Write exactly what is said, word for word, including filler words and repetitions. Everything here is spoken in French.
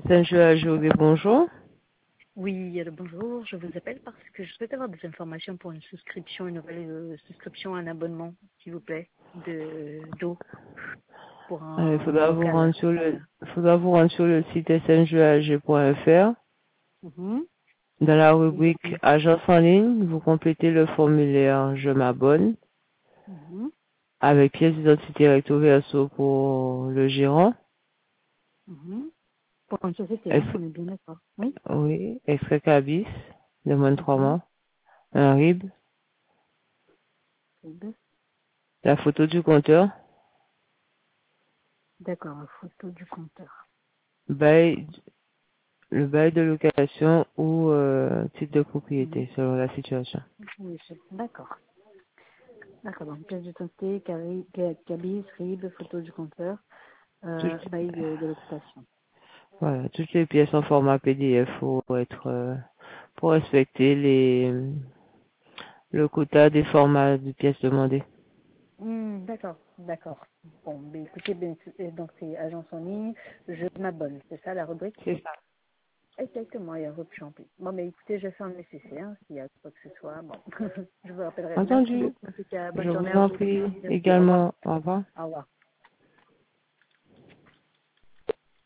Saint-Joël, bonjour. Oui, alors bonjour, je vous appelle parce que je souhaite avoir des informations pour une souscription, une nouvelle euh, souscription à un abonnement, s'il vous plaît, de d'eau pour Euh, Il un faudra vous local. rendre sur le, Voilà. il faudra vous rendre sur le site s n j a g point f r. Mhm. Dans la rubrique Exactement. Agence en ligne, vous complétez le formulaire Je m'abonne Mhm. avec pièce d'identité recto verso pour le gérant. Mhm. Pour une société, hein, Ex- on est bien d'accord. Oui. oui, extrait cabis de moins de trois Mhm. mois, un R I B, C'est bien. la photo du compteur, D'accord, photo du compteur. bail, le bail de location ou euh, titre de Mhm. propriété selon la situation. Oui, c'est- d'accord. D'accord, donc pièce d'identité, cari- ca- cabis, R I B, photo du compteur, euh, Toutes, bail de, de l'occupation. voilà, toutes les pièces en format P D F pour être euh, pour respecter les le quota des formats de pièces demandées. Hmm, d'accord, d'accord. Bon, ben écoutez, ben, c'est- euh, donc c'est agence en ligne, je m'abonne, c'est ça la rubrique? C'est ça. Exactement, il y a repris en plus. Bon, mais écoutez, je fais un nécessaire, hein, s'il y a quoi que ce soit, bon, je vous rappellerai. Merci Entendu. beaucoup, en tout cas, bonne Je journée vous à en vous. prie Merci, au revoir. également. Au revoir. Au revoir.